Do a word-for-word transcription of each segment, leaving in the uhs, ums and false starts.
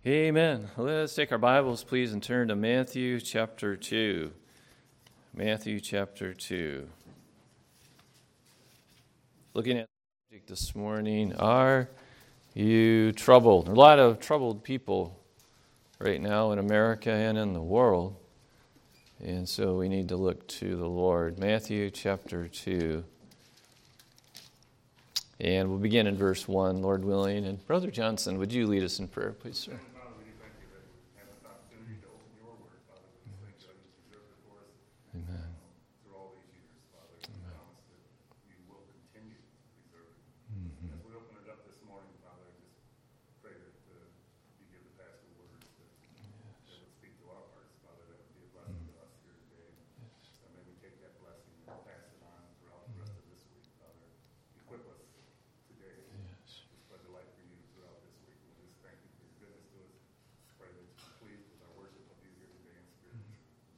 Amen. Let's take our Bibles, please, and turn to Matthew chapter two. Matthew chapter two. Looking at the subject this morning, are you troubled? There are a lot of troubled people right now in America and in the world. And so we need to look to the Lord. Matthew chapter two. And we'll begin in verse one, Lord willing. And Brother Johnson, would you lead us in prayer, please, sir? Amen. Through all these years, Father, we promise that you will continue to preserve it. Mm-hmm. As we open it up this morning, Father, I just pray that uh, you give the pastor words that, yes. that would speak to our hearts, Father, that would be a blessing mm-hmm. to us here today. Yes. So may we take that blessing and pass it on throughout mm-hmm. the rest of this week, Father. Equip us today yes. to spread the light for you throughout this week. We just thank you for your goodness to us. Pray that you're pleased with our worship of you here today in spirit. Mm-hmm.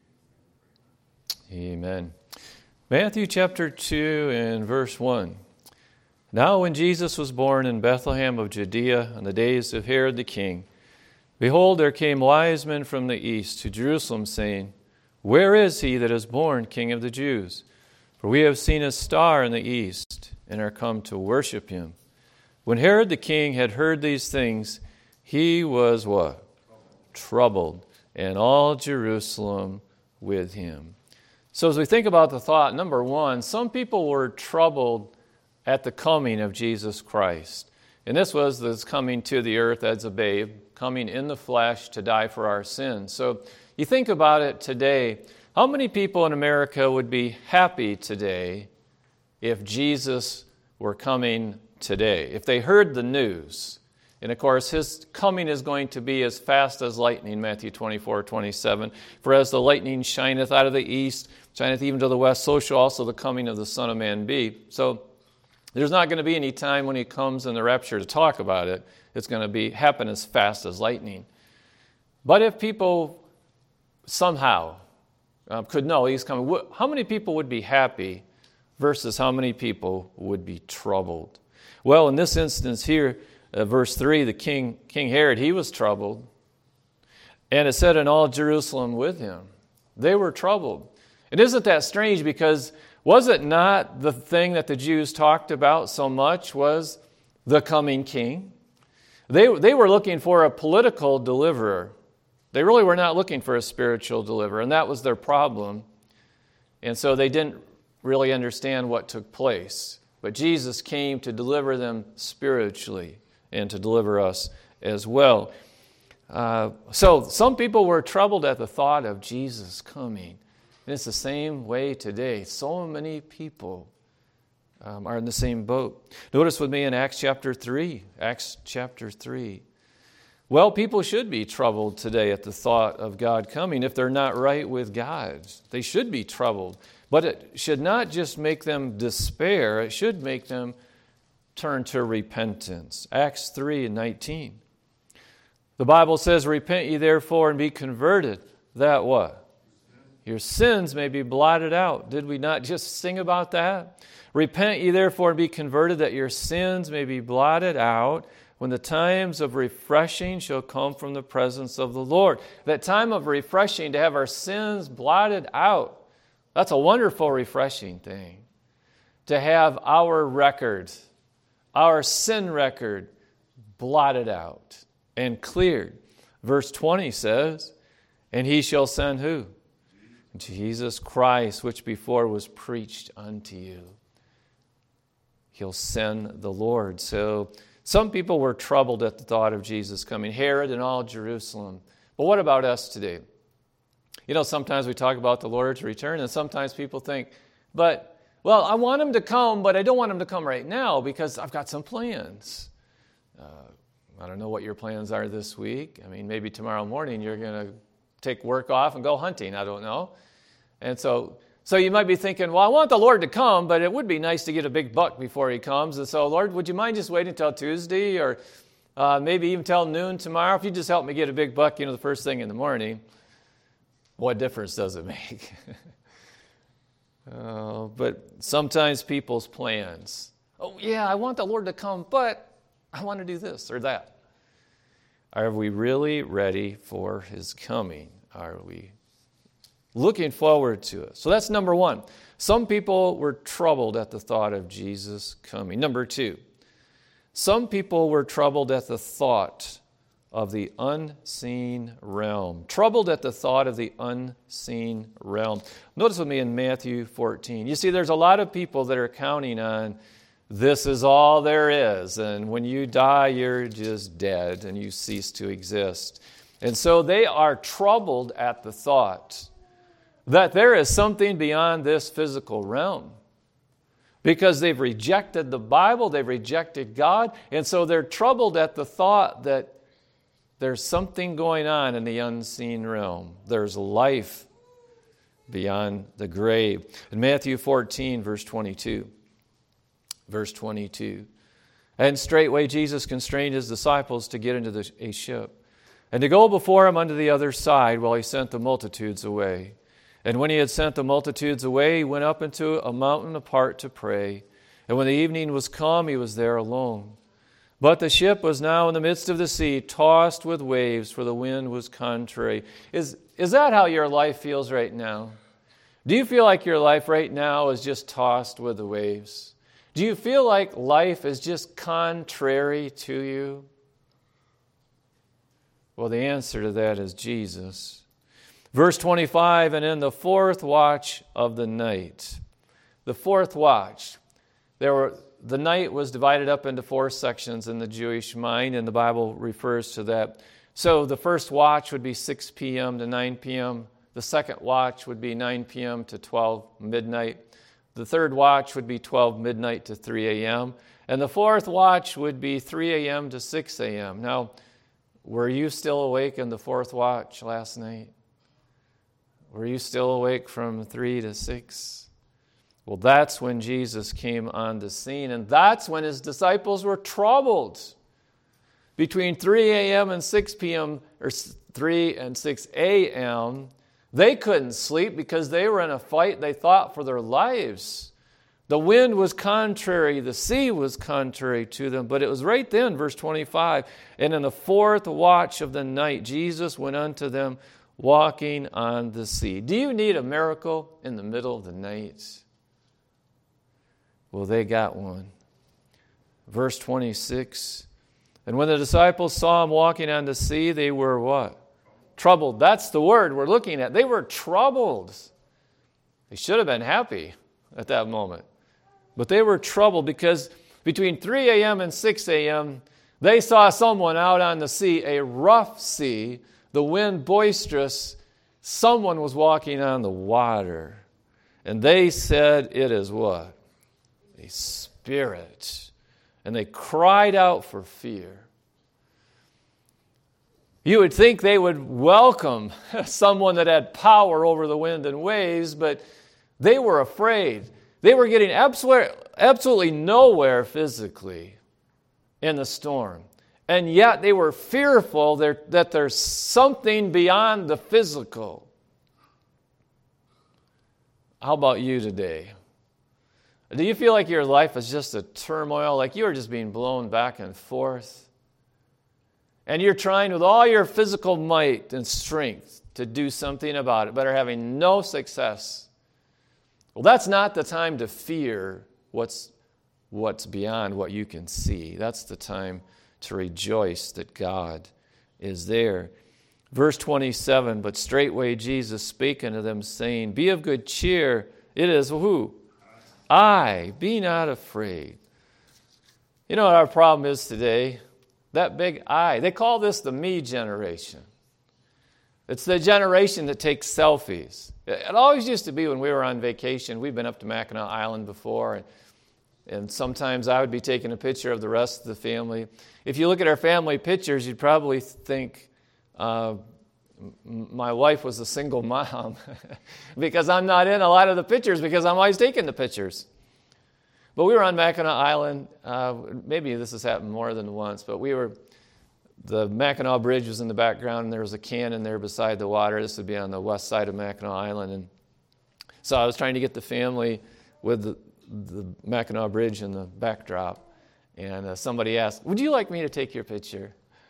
Amen. Matthew chapter two and verse one. Now when Jesus was born in Bethlehem of Judea in the days of Herod the king, behold, there came wise men from the east to Jerusalem, saying, Where is he that is born King of the Jews? For we have seen his star in the east, and are come to worship him. When Herod the king had heard these things, he was what? Troubled, and all Jerusalem with him. So as we think about the thought, number one, some people were troubled at the coming of Jesus Christ. And this was this coming to the earth as a babe, coming in the flesh to die for our sins. So you think about it today, how many people in America would be happy today if Jesus were coming today? If they heard the news. And of course, his coming is going to be as fast as lightning, Matthew twenty-four, twenty-seven. For as the lightning shineth out of the east, shineth even to the west, so shall also the coming of the Son of Man be. So there's not going to be any time when he comes in the rapture to talk about it. It's going to be happen as fast as lightning. But if people somehow uh, could know he's coming, how many people would be happy versus how many people would be troubled? Well, in this instance here, Uh, verse three, the king, King Herod, he was troubled. And it said, and all Jerusalem with him. They were troubled. And isn't that strange? Because was it not the thing that the Jews talked about so much was the coming king? They, they were looking for a political deliverer. They really were not looking for a spiritual deliverer. And that was their problem. And so they didn't really understand what took place. But Jesus came to deliver them spiritually, and to deliver us as well. Uh, so some people were troubled at the thought of Jesus coming. And it's the same way today. So many people um, are in the same boat. Notice with me in Acts chapter three. Acts chapter three. Well, people should be troubled today at the thought of God coming if they're not right with God. They should be troubled. But it should not just make them despair. It should make them turn to repentance. Acts three and nineteen. The Bible says, repent ye therefore and be converted, that what? Your sins may be blotted out. Did we not just sing about that? Repent ye therefore and be converted, that your sins may be blotted out, when the times of refreshing shall come from the presence of the Lord. That time of refreshing, to have our sins blotted out, that's a wonderful, refreshing thing. To have our record, our sin record, blotted out and cleared. Verse twenty says, and he shall send who? Jesus Christ, which before was preached unto you. He'll send the Lord. So some people were troubled at the thought of Jesus coming. Herod and all Jerusalem. But what about us today? You know, sometimes we talk about the Lord's return, and sometimes people think, but well, I want him to come, but I don't want him to come right now because I've got some plans. Uh, I don't know what your plans are this week. I mean, maybe tomorrow morning you're going to take work off and go hunting. I don't know. And so so you might be thinking, well, I want the Lord to come, but it would be nice to get a big buck before he comes. And so, Lord, would you mind just waiting until Tuesday or uh, maybe even till noon tomorrow? If you just help me get a big buck, you know, the first thing in the morning, what difference does it make? Uh, but sometimes people's plans. Oh, yeah, I want the Lord to come, but I want to do this or that. Are we really ready for his coming? Are we looking forward to it? So that's number one. Some people were troubled at the thought of Jesus coming. Number two, some people were troubled at the thought of the unseen realm. Troubled at the thought of the unseen realm. Notice with me in Matthew fourteen. You see, there's a lot of people that are counting on this is all there is, and when you die, you're just dead and you cease to exist. And so they are troubled at the thought that there is something beyond this physical realm. Because they've rejected the Bible, they've rejected God, and so they're troubled at the thought that there's something going on in the unseen realm. There's life beyond the grave. In Matthew fourteen, verse twenty-two, verse twenty-two, and straightway Jesus constrained his disciples to get into the, a ship, and to go before him unto the other side while he sent the multitudes away. And when he had sent the multitudes away, he went up into a mountain apart to pray. And when the evening was come, he was there alone. But the ship was now in the midst of the sea, tossed with waves, for the wind was contrary. Is, is that how your life feels right now? Do you feel like your life right now is just tossed with the waves? Do you feel like life is just contrary to you? Well, the answer to that is Jesus. Verse twenty-five, and in the fourth watch of the night. The fourth watch. There were... The night was divided up into four sections in the Jewish mind, and the Bible refers to that. So the first watch would be six p.m. to nine p.m. The second watch would be nine p.m. to twelve midnight. The third watch would be twelve midnight to three a.m. And the fourth watch would be three a.m. to six a.m. Now, were you still awake in the fourth watch last night? Were you still awake from three to six? Well, that's when Jesus came on the scene, and that's when his disciples were troubled. Between three a.m. and six p.m., or three and six a.m., they couldn't sleep because they were in a fight, they thought, for their lives. The wind was contrary, the sea was contrary to them, but it was right then, verse twenty-five, and in the fourth watch of the night, Jesus went unto them walking on the sea. Do you need a miracle in the middle of the night? Well, they got one. Verse twenty-six, and when the disciples saw him walking on the sea, they were what? Troubled. That's the word we're looking at. They were troubled. They should have been happy at that moment. But they were troubled because between three a.m. and six a.m., they saw someone out on the sea, a rough sea, the wind boisterous. Someone was walking on the water. And they said, it is what? A spirit. And they cried out for fear. You would think they would welcome someone that had power over the wind and waves, but they were afraid. They were getting absolutely nowhere physically in the storm. And yet they were fearful that there's something beyond the physical. How about you today? Do you feel like your life is just a turmoil, like you are just being blown back and forth? And you're trying with all your physical might and strength to do something about it, but are having no success. Well, that's not the time to fear what's, what's beyond what you can see. That's the time to rejoice that God is there. Verse twenty-seven, but straightway Jesus spake unto them, saying, be of good cheer. It is who? I, be not afraid. You know what our problem is today? That big I. They call this the me generation. It's the generation that takes selfies. It always used to be when we were on vacation. We've been up to Mackinac Island before, and, and sometimes I would be taking a picture of the rest of the family. If you look at our family pictures, you'd probably think uh, my wife was a single mom because I'm not in a lot of the pictures because I'm always taking the pictures. But we were on Mackinac Island. Uh, maybe this has happened more than once, but we were, the Mackinac Bridge was in the background, and there was a cannon there beside the water. This would be on the west side of Mackinac Island. And so I was trying to get the family with the, the Mackinac Bridge in the backdrop. And uh, somebody asked, would you like me to take your picture?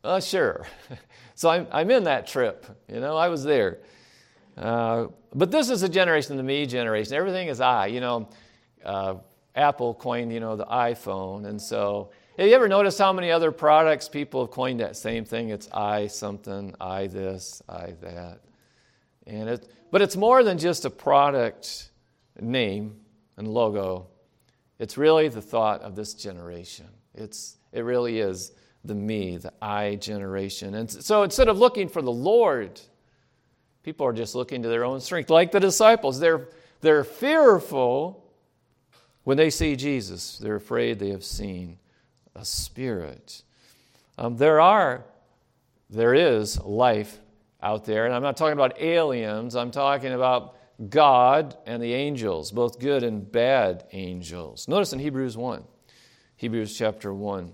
Uh, sure. So I'm, I'm in that trip. You know, I was there. Uh, but this is a generation, the me generation. Everything is I. You know, uh, Apple coined, you know, the iPhone. And so have you ever noticed how many other products people have coined that same thing? It's I something, I this, I that. And it, but it's more than just a product name and logo. It's really the thought of this generation. It's It really is the me, the I generation. And so instead of looking for the Lord, people are just looking to their own strength. Like the disciples, they're, they're fearful when they see Jesus. They're afraid they have seen a spirit. Um, there are, there is life out there. And I'm not talking about aliens. I'm talking about God and the angels, both good and bad angels. Notice in Hebrews one, Hebrews chapter one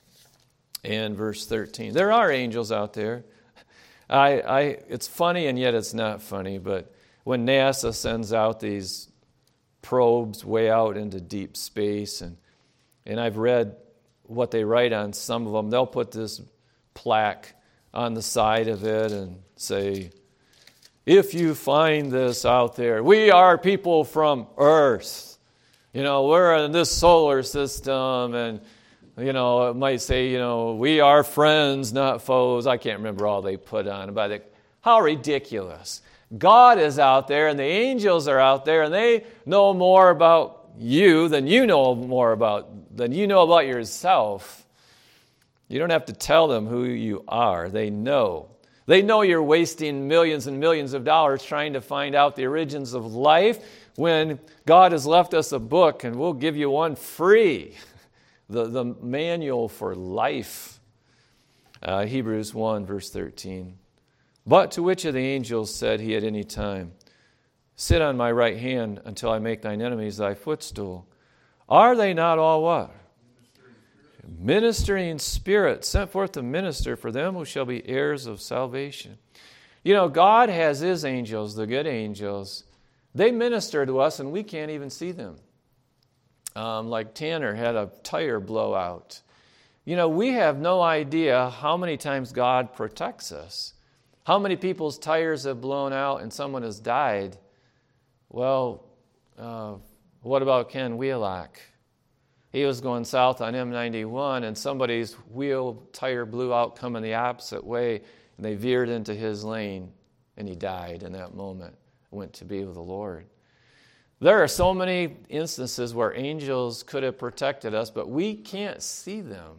and verse thirteen. There are angels out there. I, I, it's funny and yet it's not funny, but when NASA sends out these probes way out into deep space, and and I've read what they write on some of them, they'll put this plaque on the side of it and say, if you find this out there, we are people from Earth. You know, we're in this solar system, and you know, it might say, you know, we are friends, not foes. I can't remember all they put on about it. How ridiculous. God is out there, and the angels are out there, and they know more about you than you know more about, than you know about yourself. You don't have to tell them who you are. They know. They know you're wasting millions and millions of dollars trying to find out the origins of life when God has left us a book, and we'll give you one free. The, the manual for life. Uh, Hebrews one, verse thirteen. But to which of the angels said he at any time, sit on my right hand until I make thine enemies thy footstool? Are they not all what? Ministering, Ministering spirits, sent forth to minister for them who shall be heirs of salvation. You know, God has his angels, the good angels. They minister to us and we can't even see them. Um, like Tanner had a tire blowout. You know, we have no idea how many times God protects us. How many people's tires have blown out and someone has died? Well, uh, what about Ken Wheelock? He was going south on M ninety-one and somebody's wheel tire blew out coming the opposite way, and they veered into his lane and he died in that moment, went to be with the Lord. There are so many instances where angels could have protected us, but we can't see them.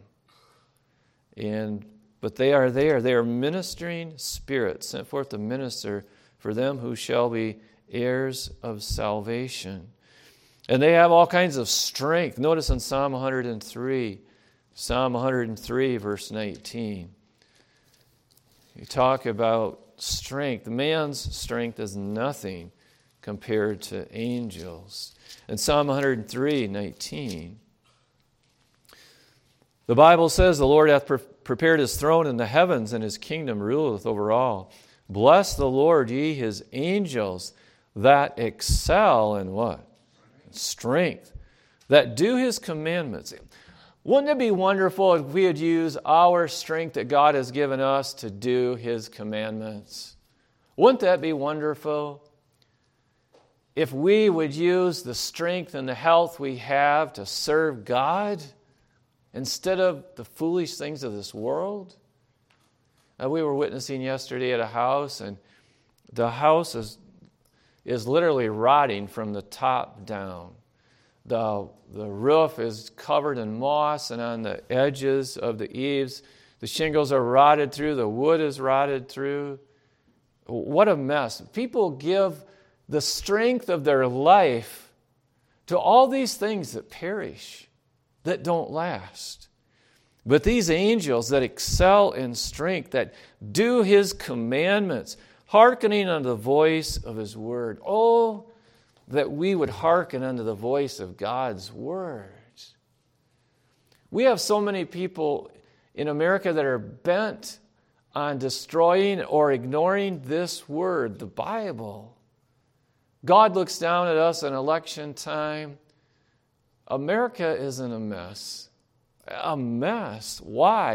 And but they are there. They are ministering spirits, sent forth to minister for them who shall be heirs of salvation. And they have all kinds of strength. Notice in Psalm one hundred three, Psalm one hundred three, verse nineteen. You talk about strength. Man's strength is nothing compared to angels. In Psalm one hundred three, nineteen, the Bible says, the Lord hath pre- prepared his throne in the heavens, and his kingdom ruleth over all. Bless the Lord, ye his angels, that excel in what? Strength. That do his commandments. Wouldn't it be wonderful if we would use our strength that God has given us to do his commandments? Wouldn't that be wonderful? If we would use the strength and the health we have to serve God instead of the foolish things of this world. Uh, we were witnessing yesterday at a house, and the house is is literally rotting from the top down. The, the roof is covered in moss, and on the edges of the eaves, the shingles are rotted through, the wood is rotted through. What a mess. People give the strength of their life to all these things that perish, that don't last. But these angels that excel in strength, that do his commandments, hearkening unto the voice of his word. Oh, that we would hearken unto the voice of God's word. We have so many people in America that are bent on destroying or ignoring this word, the Bible. God looks down at us in election time. America is in a mess. A mess. Why?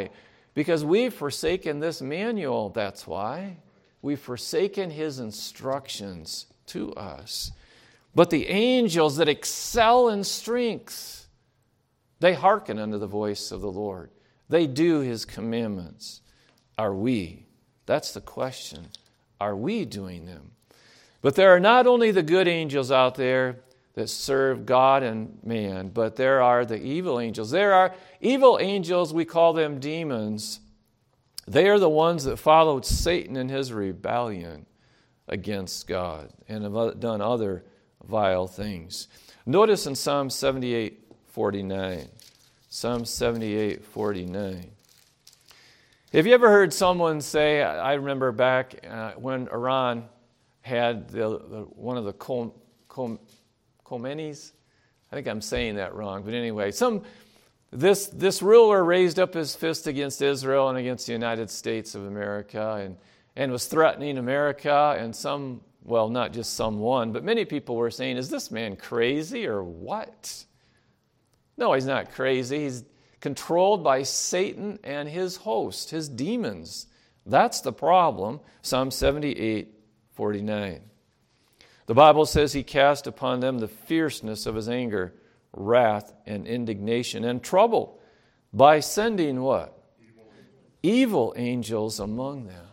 Because we've forsaken this manual, that's why. We've forsaken his instructions to us. But the angels that excel in strength, they hearken unto the voice of the Lord. They do his commandments. Are we? That's the question. Are we doing them? But there are not only the good angels out there that serve God and man, but there are the evil angels. There are evil angels, we call them demons. They are the ones that followed Satan in his rebellion against God and have done other vile things. Notice in Psalm seventy-eight forty-nine. Psalm seventy-eight forty-nine. Have you ever heard someone say, I remember back uh, when Iran had the, the, one of the Khom, Khom, Khomeinis? I think I'm saying that wrong, but anyway, some this this ruler raised up his fist against Israel and against the United States of America and, and was threatening America, and some, well, not just someone, but many people were saying, is this man crazy or what? No, he's not crazy. He's controlled by Satan and his host, his demons. That's the problem. Psalm seventy-eight forty-nine. The Bible says he cast upon them the fierceness of his anger, wrath, and indignation, and trouble by sending what? Evil angels among them.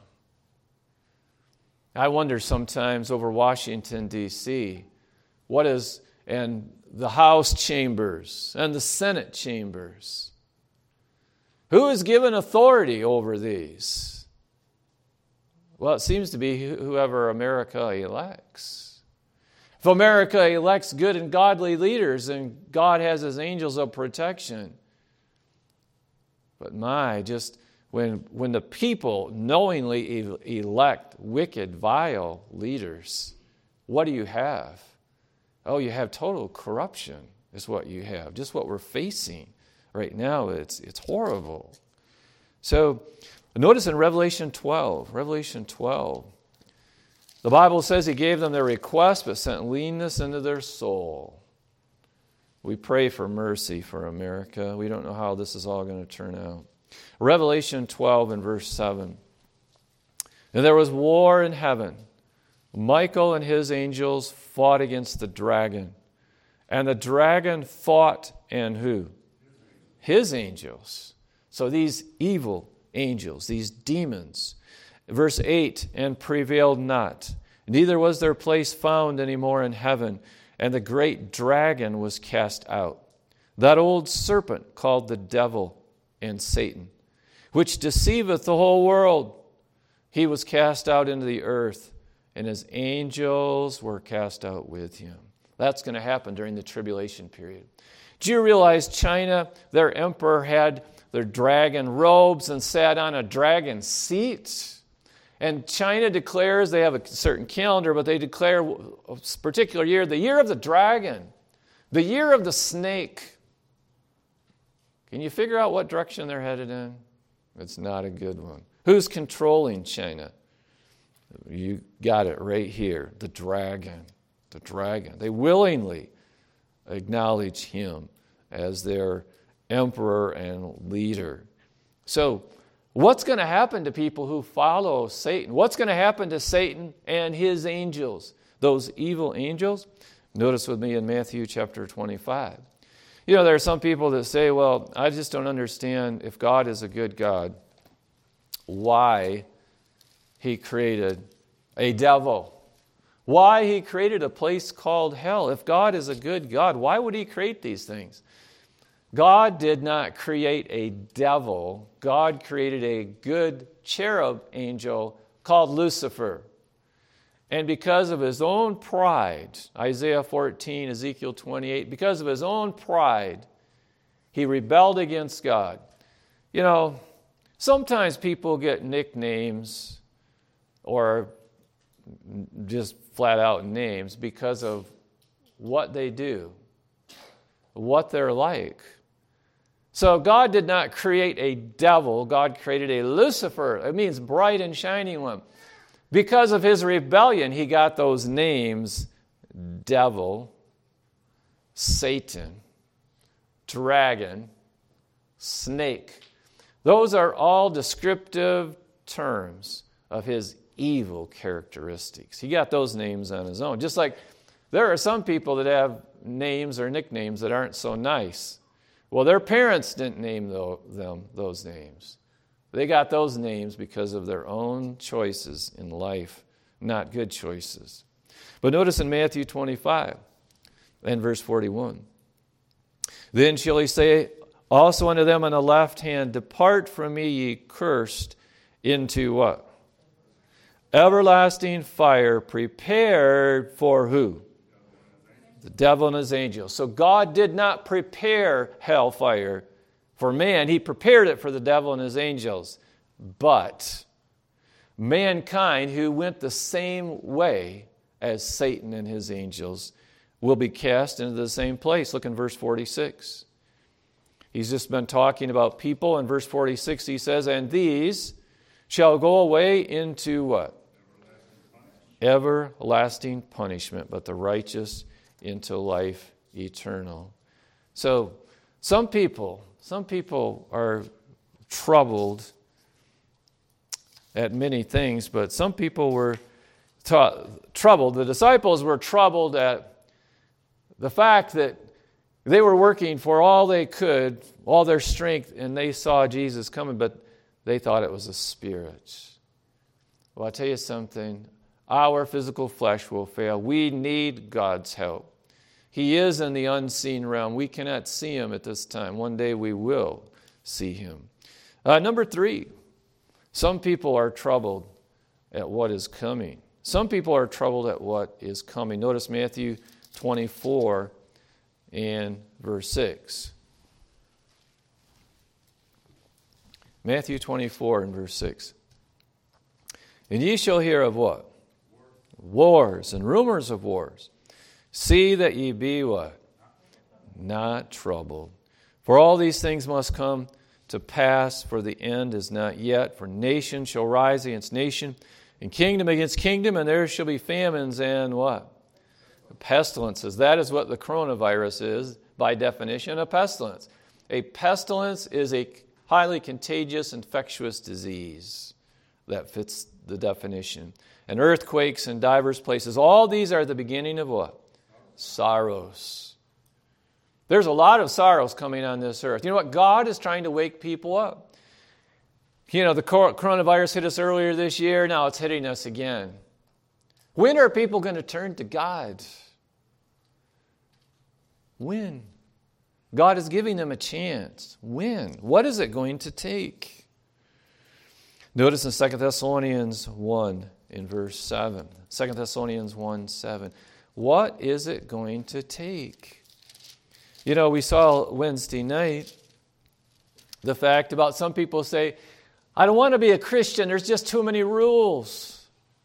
I wonder sometimes over Washington, D C, what is, and the House chambers and the Senate chambers, who is given authority over these? Well, it seems to be whoever America elects. If America elects good and godly leaders, then God has his angels of protection. But my, just when, when the people knowingly elect wicked, vile leaders, what do you have? Oh, you have total corruption is what you have, just what we're facing. Right now, it's it's horrible. So, notice in Revelation twelve, Revelation twelve, the Bible says he gave them their request, but sent leanness into their soul. We pray for mercy for America. We don't know how this is all going to turn out. Revelation twelve and verse seven. And there was war in heaven. Michael and his angels fought against the dragon. And the dragon fought and who? His angels. So these evil angels, these demons. Verse eight, and prevailed not. Neither was their place found any more in heaven. And the great dragon was cast out, that old serpent called the devil and Satan, which deceiveth the whole world. He was cast out into the earth, and his angels were cast out with him. That's going to happen during the tribulation period. Do you realize China, their emperor had their dragon robes and sat on a dragon seat? And China declares, they have a certain calendar, but they declare a particular year, the year of the dragon, the year of the snake. Can you figure out what direction they're headed in? It's not a good one. Who's controlling China? You got it right here, the dragon. The dragon. They willingly acknowledge him as their emperor and leader. So, what's going to happen to people who follow Satan? What's going to happen to Satan and his angels, those evil angels? Notice with me in Matthew chapter twenty-five. You know, there are some people that say, well, I just don't understand, if God is a good God, why he created a devil. Why he created a place called hell. If God is a good God, why would he create these things? God did not create a devil. God created a good cherub angel called Lucifer. And because of his own pride, Isaiah fourteen, Ezekiel twenty-eight, because of his own pride, he rebelled against God. You know, sometimes people get nicknames or just flat out names because of what they do, what they're like. So God did not create a devil. God created a Lucifer. It means bright and shining one. Because of his rebellion, he got those names: devil, Satan, dragon, snake. Those are all descriptive terms of his evil characteristics. He got those names on his own. Just like there are some people that have names or nicknames that aren't so nice. Well, their parents didn't name them those names. They got those names because of their own choices in life, not good choices. But notice in Matthew twenty-five and verse forty-one. Then shall he say also unto them on the left hand, Depart from me, ye cursed, into what? Everlasting fire prepared for who? The devil and his angels. So God did not prepare hellfire for man. He prepared it for the devil and his angels. But mankind, who went the same way as Satan and his angels, will be cast into the same place. Look in verse forty-six. He's just been talking about people. In verse forty-six he says, And these shall go away into what? Everlasting punishment, but the righteous into life eternal. So some people, some people are troubled at many things, but some people were ta- troubled. The disciples were troubled at the fact that they were working for all they could, all their strength, and they saw Jesus coming, but they thought it was a spirit. Well, I'll tell you something. Our physical flesh will fail. We need God's help. He is in the unseen realm. We cannot see him at this time. One day we will see him. Uh, number three, some people are troubled at what is coming. Some people are troubled at what is coming. Notice Matthew twenty-four and verse six. Matthew twenty-four and verse six. And ye shall hear of what? Wars and rumors of wars. See that ye be what? Not troubled. For all these things must come to pass, for the end is not yet. For nation shall rise against nation, and kingdom against kingdom, and there shall be famines and what? Pestilences. That is what the coronavirus is, by definition, a pestilence. A pestilence is a highly contagious, infectious disease. That fits the definition. And earthquakes in divers places. All these are the beginning of what? Sorrows. There's a lot of sorrows coming on this earth. You know what? God is trying to wake people up. You know, the coronavirus hit us earlier this year. Now it's hitting us again. When are people going to turn to God? When? God is giving them a chance. When? What is it going to take? Notice in Second Thessalonians one in verse seven. Second Thessalonians one seven. What is it going to take? You know, we saw Wednesday night the fact about some people say, I don't want to be a Christian. There's just too many rules.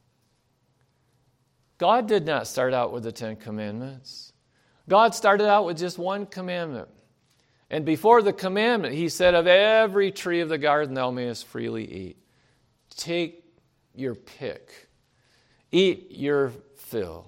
God did not start out with the Ten Commandments. God started out with just one commandment. And before the commandment, he said, of every tree of the garden thou mayest freely eat. Take your pick. Eat your fill.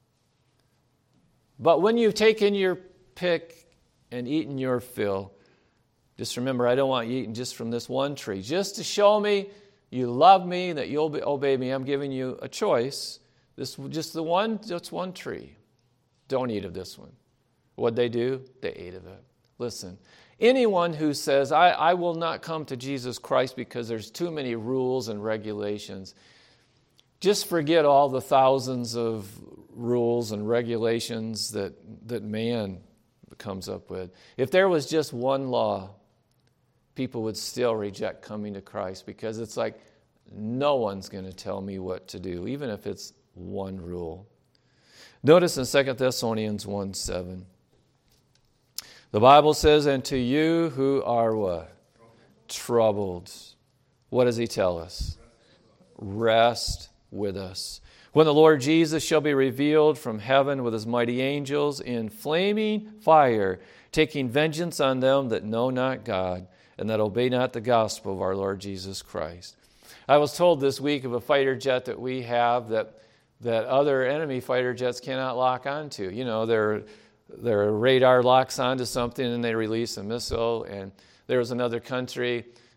But when you've taken your pick and eaten your fill, just remember, I don't want you eating just from this one tree. Just to show me you love me, that you'll obey me, I'm giving you a choice. This just the one, just one tree. Don't eat of this one. What'd they do? They ate of it. Listen, anyone who says, I, I will not come to Jesus Christ because there's too many rules and regulations, just forget all the thousands of rules and regulations that, that man comes up with. If there was just one law, people would still reject coming to Christ because it's like, no one's going to tell me what to do, even if it's one rule. Notice in Second Thessalonians one seven. The Bible says, and to you who are what? Troubled. What does he tell us? Rest with us. When the Lord Jesus shall be revealed from heaven with his mighty angels in flaming fire, taking vengeance on them that know not God and that obey not the gospel of our Lord Jesus Christ. I was told this week of a fighter jet that we have that that other enemy fighter jets cannot lock onto. You know, their their radar locks onto something and they release a missile. And there was another country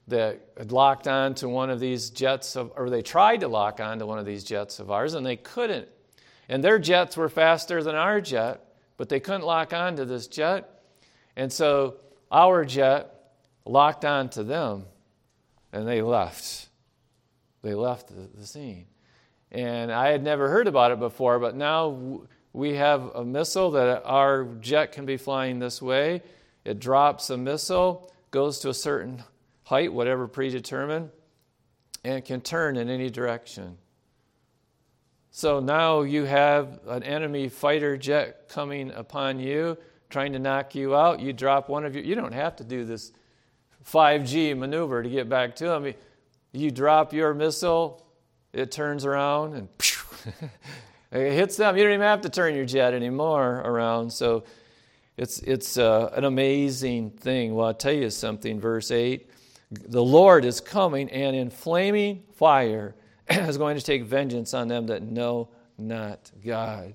that had locked on to one of these jets, of, or they tried to lock on to one of these jets of ours, and they couldn't. And their jets were faster than our jet, but they couldn't lock on to this jet. And so our jet locked on to them, and they left. They left the, the scene. And I had never heard about it before, but now we have a missile that our jet can be flying this way. It drops a missile, goes to a certain height, whatever predetermined, and can turn in any direction. So now you have an enemy fighter jet coming upon you, trying to knock you out. You drop one of your, you don't have to do this five G maneuver to get back to them. You drop your missile, it turns around and it hits them. You don't even have to turn your jet anymore around. So it's it's uh, an amazing thing. Well, I'll tell you something, verse eight. The Lord is coming, and in flaming fire is going to take vengeance on them that know not God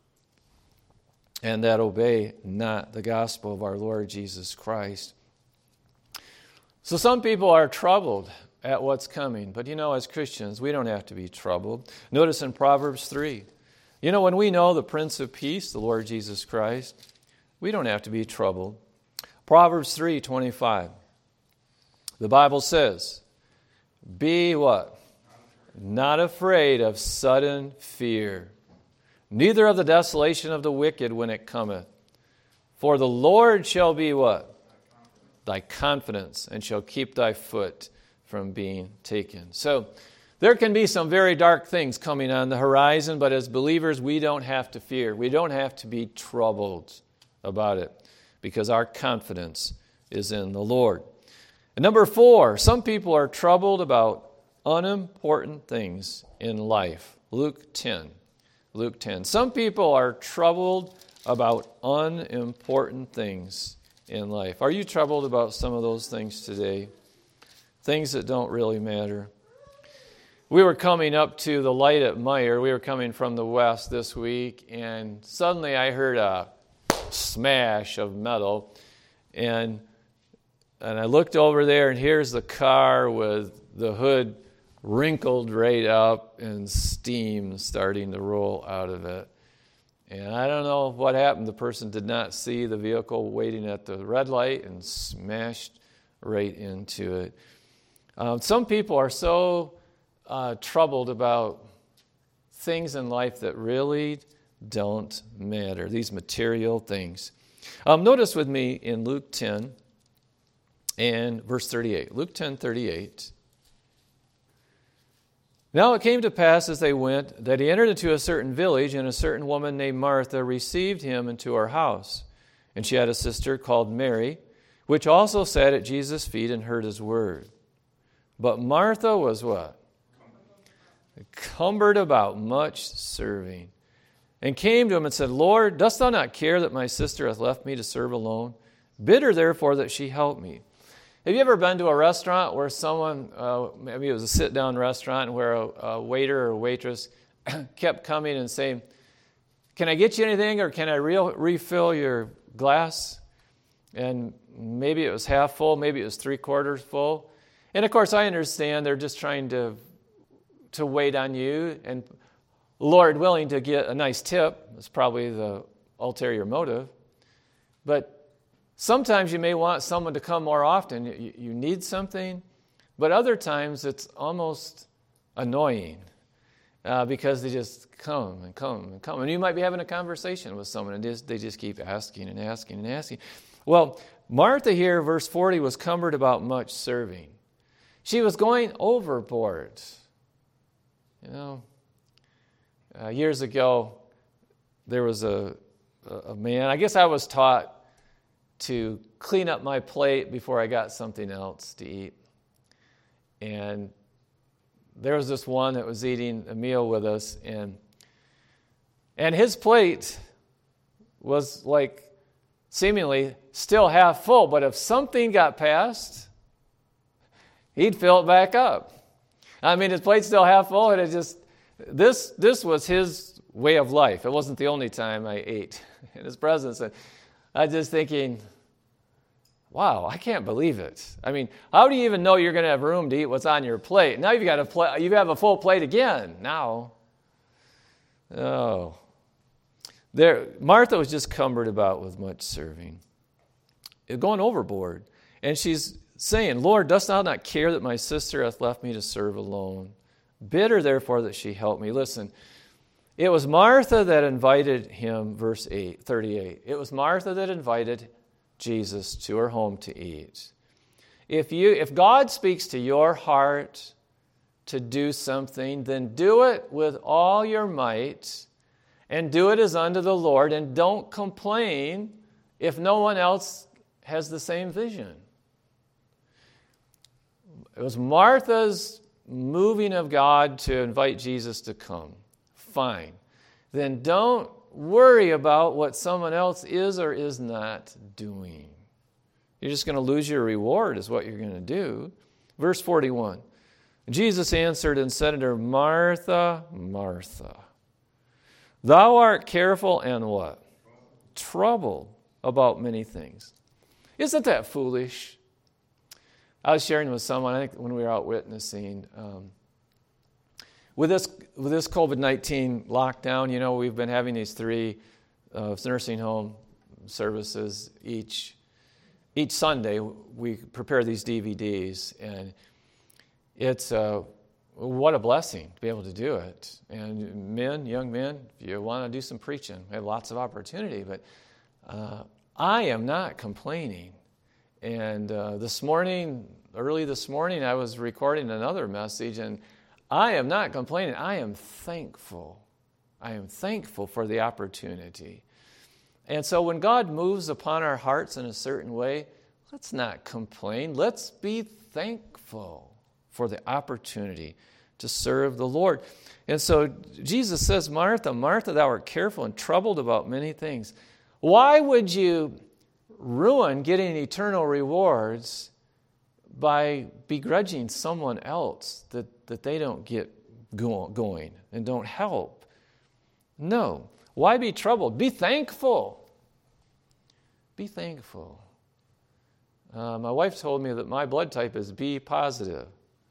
and that obey not the gospel of our Lord Jesus Christ. So some people are troubled at what's coming, but you know, as Christians, we don't have to be troubled. Notice in Proverbs three, you know, when we know the Prince of Peace, the Lord Jesus Christ, we don't have to be troubled. Proverbs three twenty-five. The Bible says, be what? Not afraid of sudden fear, neither of the desolation of the wicked when it cometh. For the Lord shall be what? Thy confidence, and shall keep thy foot from being taken. So there can be some very dark things coming on the horizon, but as believers, we don't have to fear. We don't have to be troubled about it, because our confidence is in the Lord. And number four, some people are troubled about unimportant things in life. Luke ten. Luke ten. Some people are troubled about unimportant things in life. Are you troubled about some of those things today? Things that don't really matter. We were coming up to the light at Meyer. We were coming from the west this week, and suddenly I heard a smash of metal, and and I looked over there, and here's the car with the hood wrinkled right up and steam starting to roll out of it. And I don't know what happened. The person did not see the vehicle waiting at the red light and smashed right into it. Um, some people are so uh, troubled about things in life that really don't matter, these material things. Um, notice with me in Luke ten and verse thirty-eight. Luke ten thirty-eight. Now it came to pass as they went that he entered into a certain village, and a certain woman named Martha received him into her house. And she had a sister called Mary, which also sat at Jesus' feet and heard his word. But Martha was what? Cumbered about much serving. And came to him and said, Lord, dost thou not care that my sister hath left me to serve alone? Bid her therefore that she help me. Have you ever been to a restaurant where someone, uh, maybe it was a sit-down restaurant, where a, a waiter or waitress kept coming and saying, can I get you anything, or can I re- refill your glass? And maybe it was half full, maybe it was three-quarters full. And of course, I understand they're just trying to, to wait on you, and Lord willing to get a nice tip. That's probably the ulterior motive. But sometimes you may want someone to come more often. You, you need something. But other times it's almost annoying uh, because they just come and come and come. And you might be having a conversation with someone, and just, they just keep asking and asking and asking. Well, Martha here, verse forty, was cumbered about much serving. She was going overboard. You know, uh, years ago, there was a, a man, I guess I was taught to clean up my plate before I got something else to eat. And there was this one that was eating a meal with us, and and his plate was like seemingly still half full, but if something got passed, he'd fill it back up. I mean, his plate's still half full, and it just, this this was his way of life. It wasn't the only time I ate in his presence. And I was just thinking, Wow, I can't believe it. I mean, how do you even know you're going to have room to eat what's on your plate? Now you've got a pla- you have a full plate again. Now, oh, there. Martha was just cumbered about with much serving, going overboard, and she's saying, "Lord, dost thou not care that my sister hath left me to serve alone? Bid her therefore that she help me." Listen, it was Martha that invited him. Verse eight, thirty-eight. It was Martha that invited Jesus to her home to eat. If you, if God speaks to your heart to do something, then do it with all your might and do it as unto the Lord, and don't complain if no one else has the same vision. It was Martha's moving of God to invite Jesus to come. Fine. Then don't worry about what someone else is or is not doing. You're just going to lose your reward is what you're going to do. Verse forty-one. Jesus answered and said unto her, Martha, Martha, thou art careful and what? Troubled about many things. Isn't that foolish? I was sharing with someone, I think when we were out witnessing, um, With this with this covid nineteen lockdown, you know, we've been having these three uh, nursing home services each each Sunday. We prepare these D V Ds, and it's uh, what a blessing to be able to do it. And men, young men, if you want to do some preaching, we have lots of opportunity. But uh, I am not complaining. And uh, this morning, early this morning, I was recording another message, and I am not complaining. I am thankful. I am thankful for the opportunity. And so when God moves upon our hearts in a certain way, let's not complain. Let's be thankful for the opportunity to serve the Lord. And so Jesus says, Martha, Martha, thou art careful and troubled about many things. Why would you ruin getting eternal rewards by begrudging someone else that, that they don't get go, going and don't help? No. Why be troubled? Be thankful. Be thankful. Uh, my wife told me that my blood type is B positive.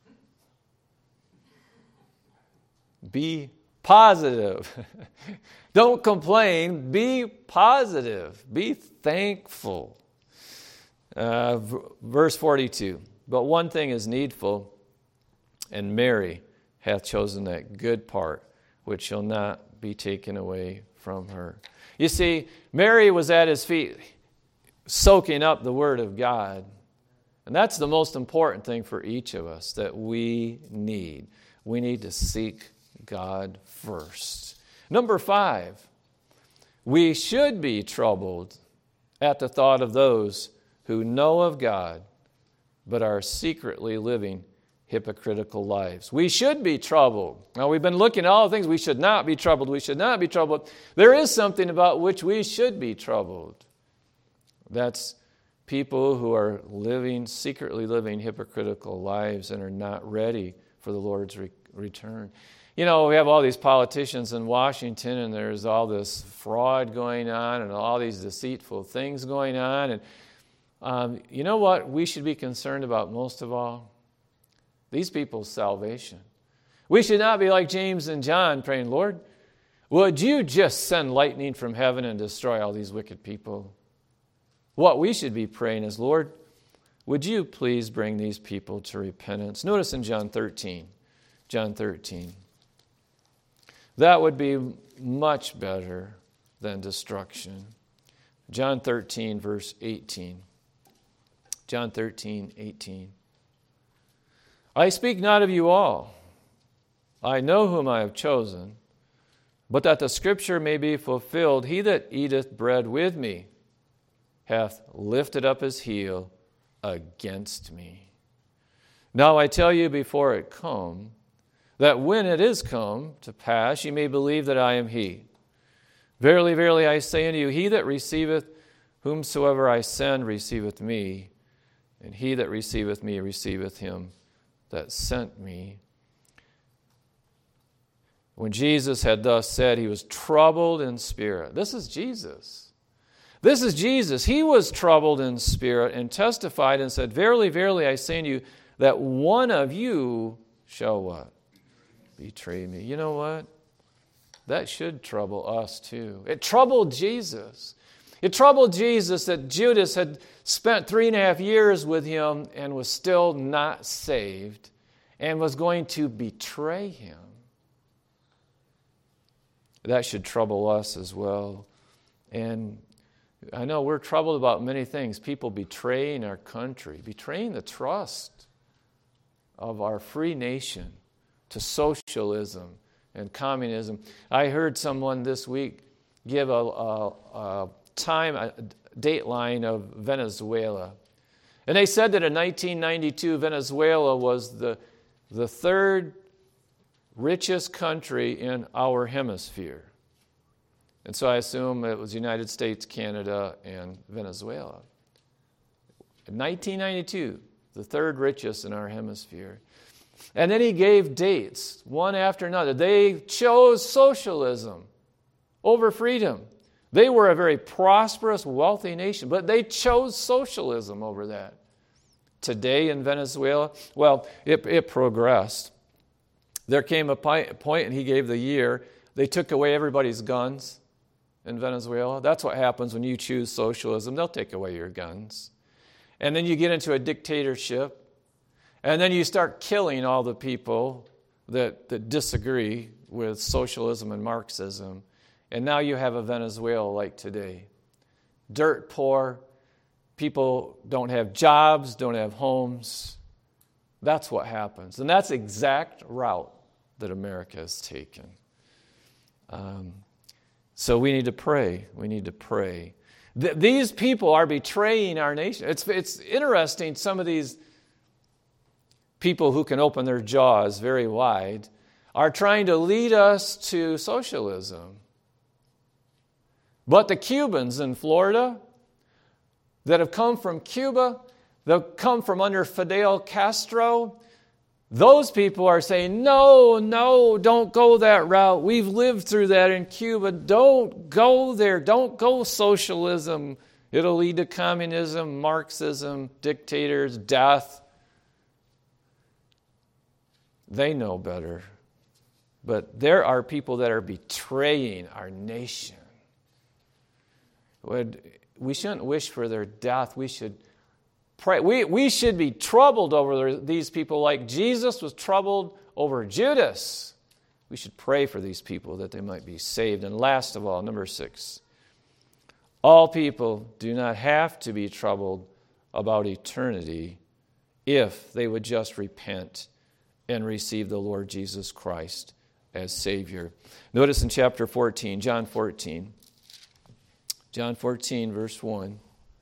Be positive. Don't complain. Be positive. Be thankful. Uh, v- verse forty-two. But one thing is needful, and Mary hath chosen that good part, which shall not be taken away from her. You see, Mary was at his feet, soaking up the Word of God. And that's the most important thing for each of us that we need. We need to seek God first. Number five, we should be troubled at the thought of those who know of God, but are secretly living hypocritical lives. We should be troubled. Now, we've been looking at all the things we should not be troubled. We should not be troubled. There is something about which we should be troubled. That's people who are living, secretly living hypocritical lives and are not ready for the Lord's re- return. You know, we have all these politicians in Washington, and there's all this fraud going on and all these deceitful things going on. And um, you know what we should be concerned about most of all? These people's salvation. We should not be like James and John praying, Lord, would you just send lightning from heaven and destroy all these wicked people? What we should be praying is, Lord, would you please bring these people to repentance? Notice in John thirteen, John thirteen. That would be much better than destruction. John thirteen, verse eighteen. John thirteen, eighteen. I speak not of you all. I know whom I have chosen, but that the scripture may be fulfilled, he that eateth bread with me hath lifted up his heel against me. Now I tell you before it come, that when it is come to pass, ye may believe that I am he. Verily, verily, I say unto you, he that receiveth whomsoever I send receiveth me, and he that receiveth me receiveth him that sent me. When Jesus had thus said, he was troubled in spirit. This is Jesus. This is Jesus. He was troubled in spirit and testified and said, Verily, verily, I say unto you, that one of you shall what? Betray me. You know what? That should trouble us too. It troubled Jesus. It troubled Jesus that Judas had spent three and a half years with him and was still not saved and was going to betray him. That should trouble us as well. And I know we're troubled about many things. People betraying our country, betraying the trust of our free nation to socialism and communism. I heard someone this week give a, a, a time, a date line of Venezuela. And they said that in nineteen ninety-two, Venezuela was the, the third richest country in our hemisphere. And so I assume it was United States, Canada, and Venezuela. In nineteen ninety-two, the third richest in our hemisphere. And then he gave dates, one after another. They chose socialism over freedom. They were a very prosperous, wealthy nation, but they chose socialism over that. Today in Venezuela, well, it, it progressed. There came a point, and he gave the year, they took away everybody's guns in Venezuela. That's what happens when you choose socialism. They'll take away your guns. And then you get into a dictatorship, and then you start killing all the people that, that disagree with socialism and Marxism. And now you have a Venezuela like today. Dirt poor, people don't have jobs, don't have homes. That's what happens. And that's the exact route that America has taken. Um, so we need to pray. We need to pray. Th- these people are betraying our nation. It's, it's interesting, some of these people who can open their jaws very wide are trying to lead us to socialism. But the Cubans in Florida that have come from Cuba, that have come from under Fidel Castro, those people are saying, no, no, don't go that route. We've lived through that in Cuba. Don't go there. Don't go socialism. It'll lead to communism, Marxism, dictators, death. They know better. But there are people that are betraying our nation. We shouldn't wish for their death. We should pray. We, we should be troubled over these people like Jesus was troubled over Judas. We should pray for these people that they might be saved. And last of all, number six, all people do not have to be troubled about eternity if they would just repent and receive the Lord Jesus Christ as Savior. Notice in chapter fourteen, John fourteen, John fourteen, verse one.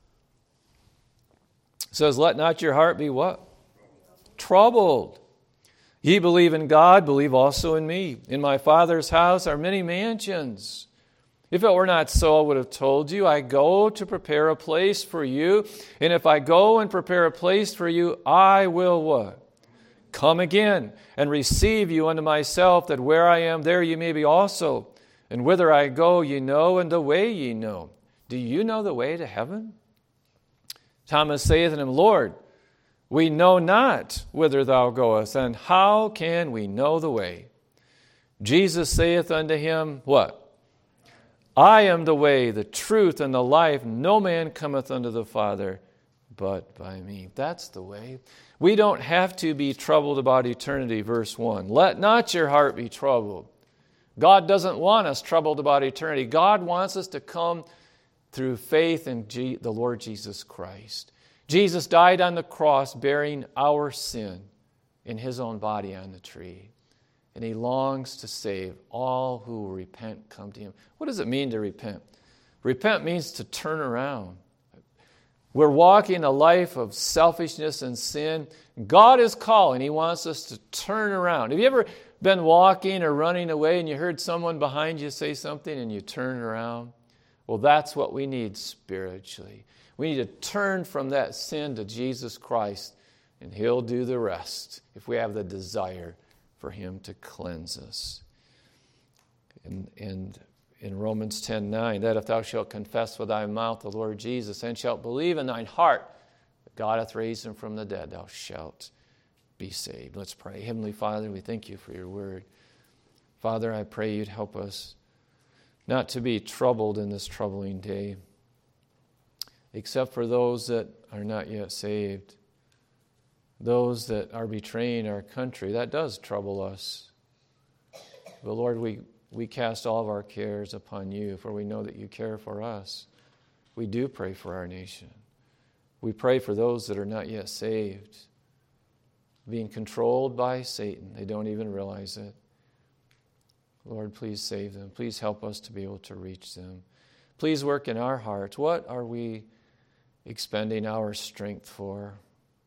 It says, let not your heart be what? Troubled. Ye believe in God, believe also in me. In my Father's house are many mansions. If it were not so, I would have told you, I go to prepare a place for you. And if I go and prepare a place for you, I will what? Come again and receive you unto myself, that where I am, there ye may be also. And whither I go, ye know, and the way ye know. Do you know the way to heaven? Thomas saith unto him, Lord, we know not whither thou goest, and how can we know the way? Jesus saith unto him, what? I am the way, the truth, and the life. No man cometh unto the Father but by me. That's the way. We don't have to be troubled about eternity, verse one. Let not your heart be troubled. God doesn't want us troubled about eternity. God wants us to come through faith in G- the Lord Jesus Christ. Jesus died on the cross bearing our sin in his own body on the tree. And he longs to save all who will repent, come to him. What does it mean to repent? Repent means to turn around. We're walking a life of selfishness and sin. God is calling. He wants us to turn around. Have you ever been walking or running away and you heard someone behind you say something and you turn around? Well, that's what we need spiritually. We need to turn from that sin to Jesus Christ, and he'll do the rest if we have the desire for him to cleanse us. And, and in Romans ten nine, that if thou shalt confess with thy mouth the Lord Jesus, and shalt believe in thine heart that God hath raised him from the dead, thou shalt be saved. Let's pray. Heavenly Father, we thank you for your word. Father, I pray you'd help us not to be troubled in this troubling day, except for those that are not yet saved, those that are betraying our country. That does trouble us. But Lord, we, we cast all of our cares upon you, for we know that you care for us. We do pray for our nation. We pray for those that are not yet saved, being controlled by Satan. They don't even realize it. Lord, please save them. Please help us to be able to reach them. Please work in our hearts. What are we expending our strength for?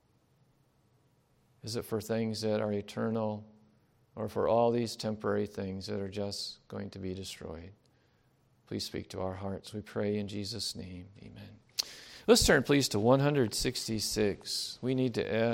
Is it for things that are eternal, or for all these temporary things that are just going to be destroyed? Please speak to our hearts. We pray in Jesus' name. Amen. Let's turn, please, to one sixty-six. We need to add